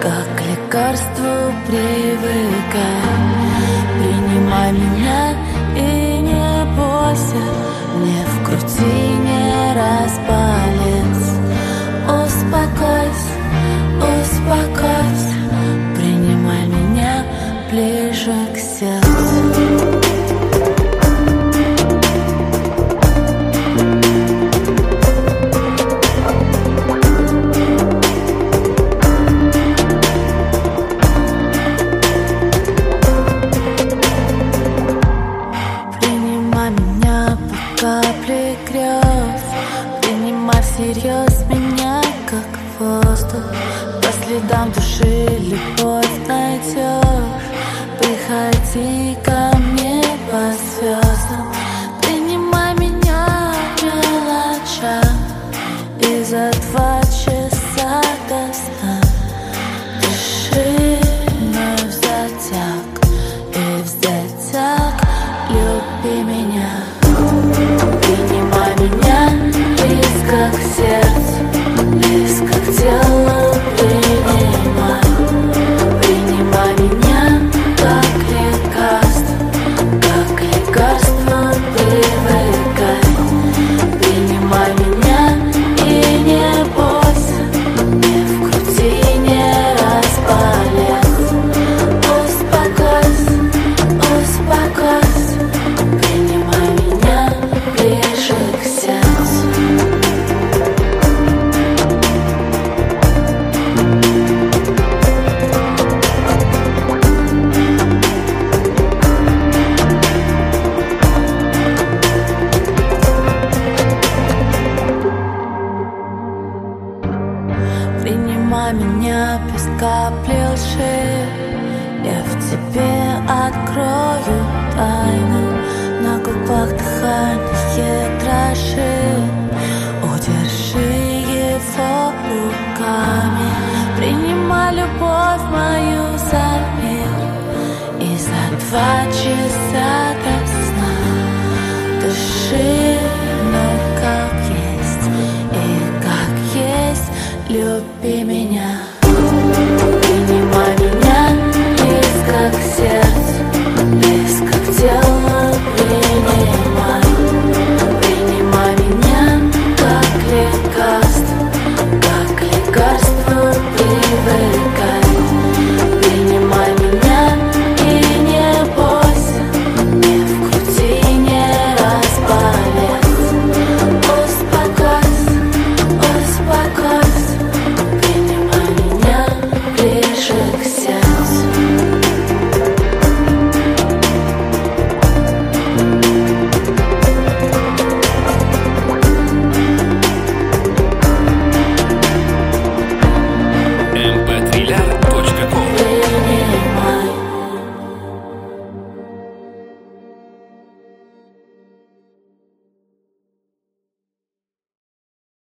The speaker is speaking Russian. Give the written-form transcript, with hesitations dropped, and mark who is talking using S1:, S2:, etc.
S1: как к лекарству привыкай. Принимай меня и не бойся, не вкрути, не распалец. Успокойся, успокойся, принимай меня ближе к сердцу. Капли грез, принимай всерьез меня, как воздух. По следам души любовь найдешь. Приходи ко мне по звездам. Принимай меня в мелочах. И за 2 часа до сна дыши мной в затяг. И в затяг люби меня. Принимай меня близко к сердцу, близко к телу принимай. Принимай меня как лекарство, как к лекарству привыкай. Принимай меня и не бойся, не вкрути, не распалец. Успокойся, успокойся, принимай меня ближе к сердцу. Принимай меня без капли лжи. Я в тебе открою тайну. На губах дыхание дрожит. Удержи его руками. Принимай любовь мою за мир. И за 2 часа до сна дыши мной как есть. И как есть люби меня.